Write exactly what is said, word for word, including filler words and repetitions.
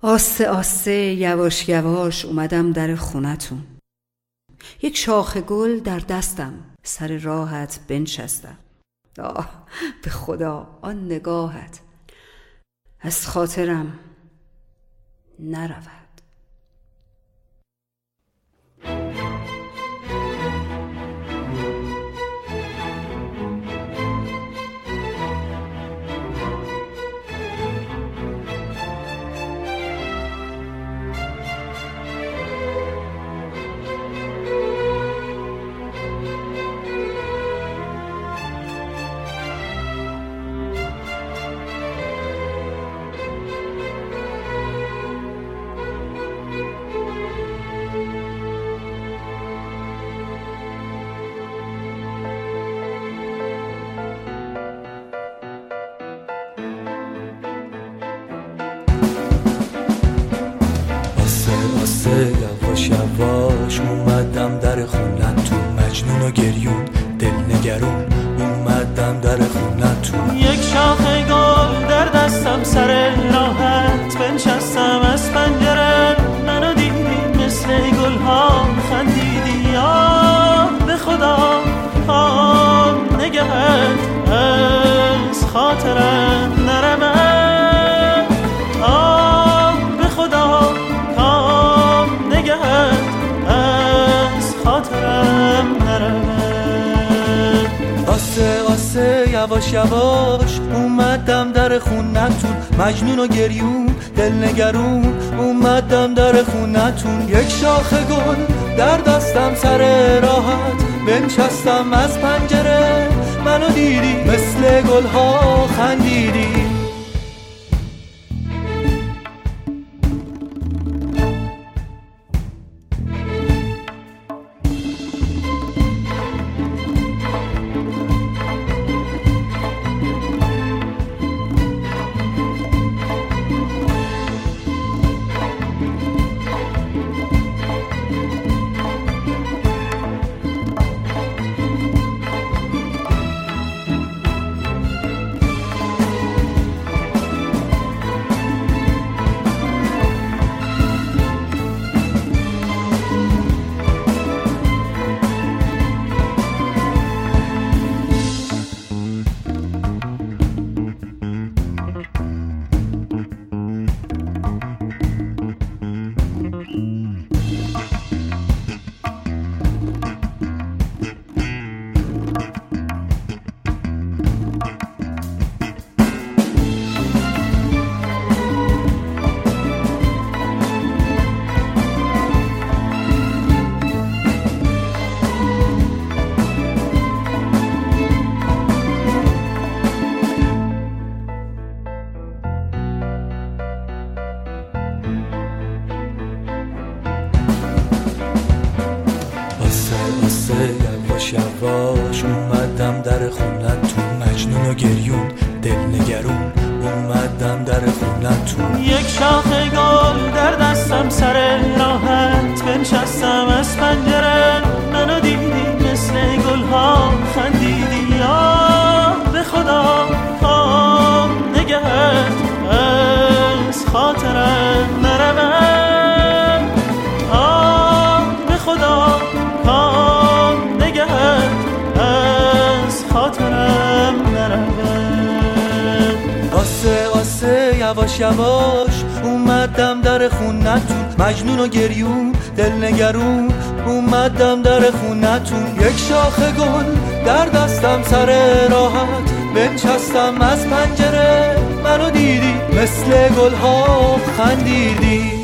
آسته آسته یواش یواش اومدم در خونتون. یک شاخ گل در دستم، سر راحت بنشستم. آه به خدا آن نگاهت از خاطرم نرود. یواش یواش اومدم در خونتون، مجنون و گریون دل نگرون اومدم در خونتون. یک شاخ گل در دستم، سر راحت بنشستم. از پنجره منو دیدی، مثل گل ها خندیدی. یا به خدا آن نگهت از خاطرم نرود. آسه آسه یواش یواش اومدم در خونتون، مجنون و گریون دل نگرون اومدم در خونتون. یک شاخ گل در دستم، سر راحت بنشستم. از پنجره منو دیدی، مثل گل ها خندیدی. یواش یواش اومدم در خونتون، مجنون و گریون دل نگرون اومدم در خونتون. یک شاخ گل در دستم، سر راحت بنشستم. از پنجره منو دیدی، مثل گل ها خندیدی. یا به خدا آن نگهت از خاطرم نرود. آه به خدا آن نگهت از خاطرم نرود. آسه آسه یواش یواش اومدم در خونتون، مجنون و گریون دل نگرون اومدم در خونتون. یک شاخ گل در دستم، سر راحت بنشستم. از پنجره منو دیدی، مثل گل ها خندیدی.